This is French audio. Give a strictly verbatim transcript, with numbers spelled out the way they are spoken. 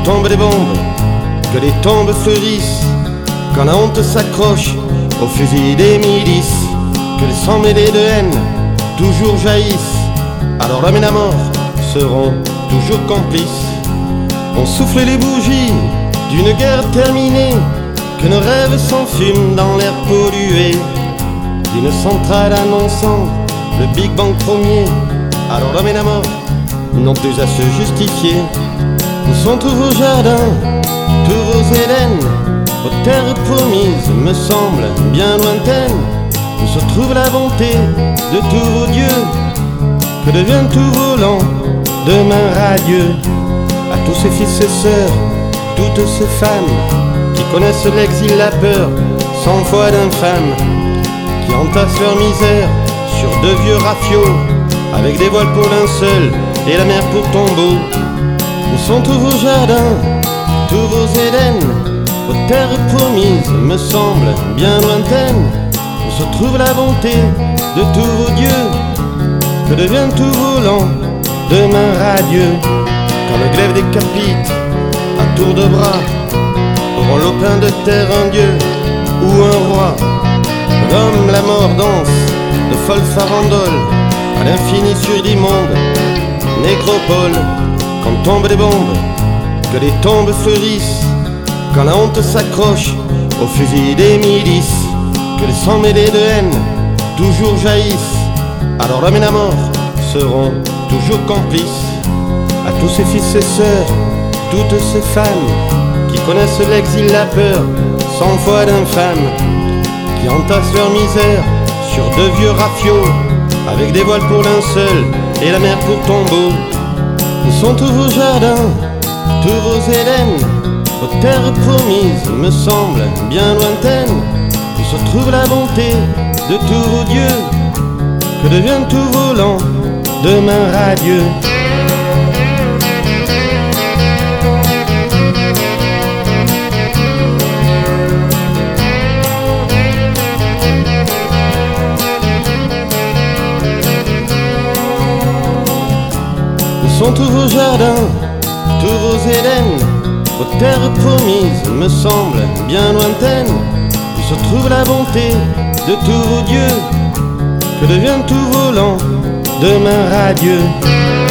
quand tombent les bombes, que les tombes fleurissent, quand la honte s'accroche au fusil des milices, que les sangs mêlés de haine toujours jaillissent, alors l'homme et la mort seront toujours complices. On souffle les bougies d'une guerre terminée, que nos rêves s'enfument dans l'air pollué, d'une centrale annonçant le Big Bang premier, alors l'homme et la mort n'ont plus à se justifier. Où sont tous vos jardins, tous vos Édens, vos terres promises me semblent bien lointaines. Où se trouve la bonté de tous vos dieux? Que deviennent tous vos lendemains radieux? À tous ces fils et sœurs, toutes ces femmes qui connaissent l'exil, la peur, cent fois d'infâmes, qui entassent leur misère sur de vieux rafiots, avec des voiles pour linceul et la mer pour tombeau. Où sont tous vos jardins, tous vos Édens, vos terres promises me semblent bien lointaines. Où se trouve la bonté de tous vos dieux? Que deviennent tous vos lendemains radieux? Quand le glaive décapite à tour de bras, auront l'opin de terre un dieu ou un roi? L'homme, la mort danse de folles farandoles à l'infini sur l'immonde nécropole. Quand tombent les bombes, que les tombes fleurissent, quand la honte s'accroche au fusil des milices, que les sangs mêlés de haine toujours jaillissent, alors l'homme et la mort seront toujours complices. À tous ces fils et sœurs, toutes ces femmes qui connaissent l'exil, la peur, cent fois d'infâmes, qui entassent leur misère sur de vieux rafiots, avec des voiles pour linceul et la mer pour tombeau. Où sont tous vos jardins, tous vos Édens, vos terres promises me semblent bien lointaines. Où se trouve la bonté de tous vos dieux? Que deviennent tous vos lendemains radieux? Où sont tous vos jardins, tous vos Édens, vos terres promises me semblent bien lointaines. Où se trouve la bonté de tous vos dieux? Que deviennent tous vos lendemains radieux?